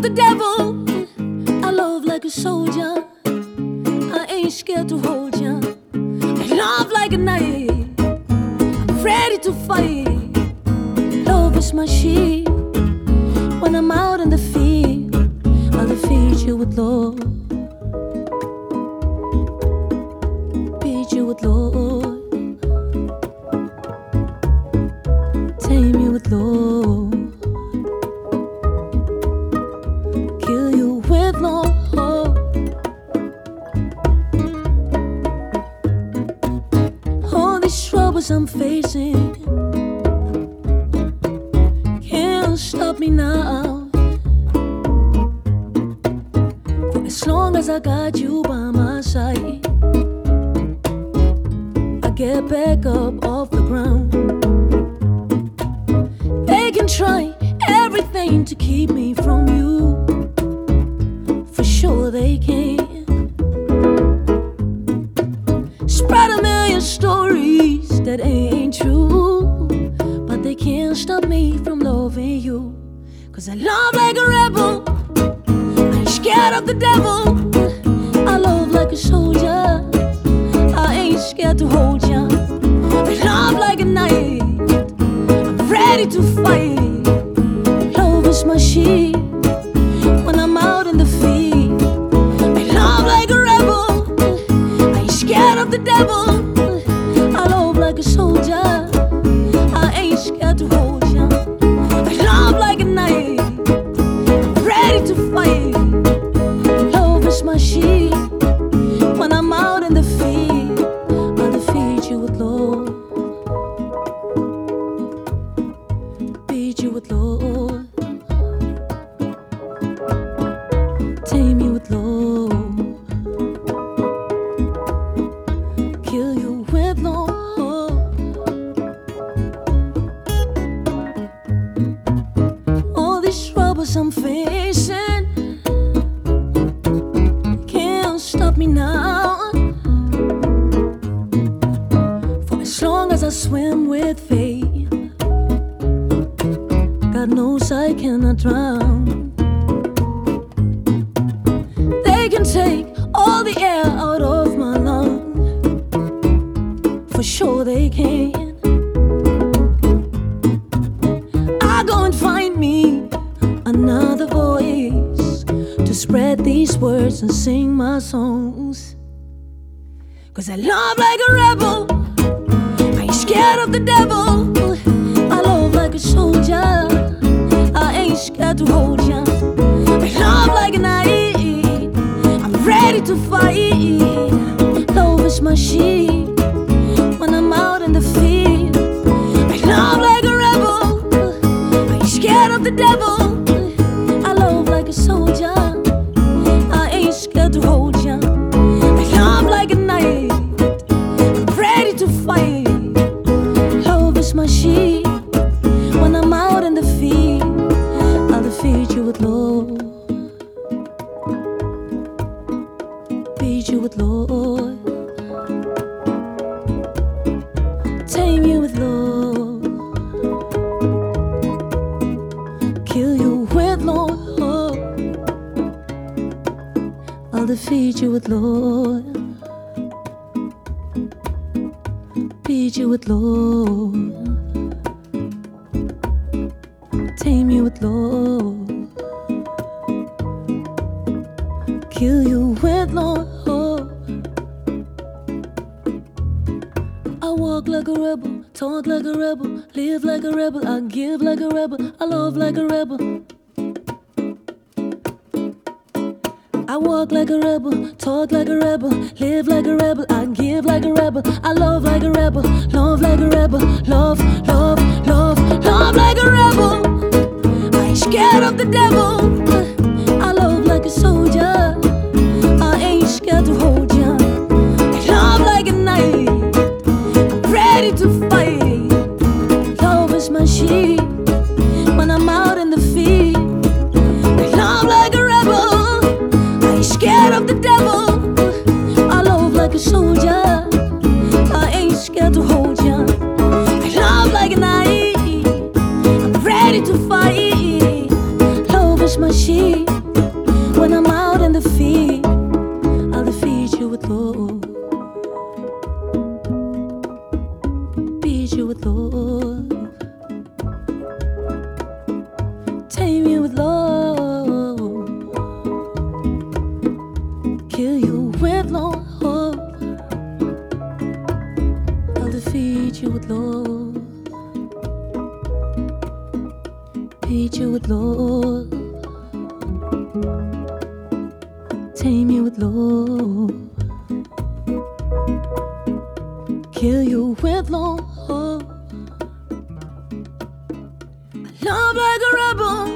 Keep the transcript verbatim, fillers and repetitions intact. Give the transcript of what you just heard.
the devil. I love like a soldier. I ain't scared to hold ya. I love like a knife. I'm ready to fight. Love is my shield. When I'm out in the field, I'll defeat you with love. Beat you with love. Tame you with love. Kill you with love. All these troubles I'm facing can't stop me now. For as long as I got you by my side, I get back up off the ground. They can try everything to keep me from you. For sure they can. Spread a million stories that ain't true, but they can't stop me from loving you. Cause I love like a rebel. I ain't scared of the devil. I love like a soldier. I ain't scared to hold ya. I love like a knight. I'm ready to fight. Love is my shield. When I'm out in the field, I love like a rebel. I ain't scared of the devil. I love like a soldier. I ain't scared to hold ya. I love like a knight. I'm ready to fight. Love is my shield. When I'm out in the field, I'll defeat you with love. Beat you with love. Tame you with love. Kill you with love. All these troubles I'm facing can't stop me now. For as long as I swim with faith, God knows I cannot drown. They can take all the air out of my lungs. For sure they can. I go and find me another voice to spread these words and sing my songs. Cause I love like a rebel. I ain't scared of the devil. I love like a soldier. I ain't scared to hold ya. I love like a knight. I'm ready to fight. Love is my shield. When I'm out in the field, I love like a rebel. I ain't scared of the devil. I love like a soldier. I ain't scared to hold ya. I love like a knight. I'm ready to fight. Love is my shield. When I'm out in the field, I'll defeat you with love. Beat you with love. Tame you with love. Kill you with love. I'll defeat you with love. Beat you with love. Tame you with love. Kill you with love. I walk like a rebel, talk like a rebel, live like a rebel, I give like a rebel, I love like a rebel. I walk like a rebel, talk like a rebel, live like a rebel, I give like a rebel, I love like a rebel, love like a rebel, love, love, love, love like a rebel. I ain't scared of the devil. I love like a soldier. I ain't scared to hold ya. I love like a knight. I'm ready to fight. Love is my shield. When I'm out in the field, I love like a rebel. I ain't scared of the devil. I love like a soldier. I ain't scared to hold ya. I love like a knight. I'm ready to fight. Love is my shield. you with love, hate you with love, tame you with love, kill you with love. I love like a rebel,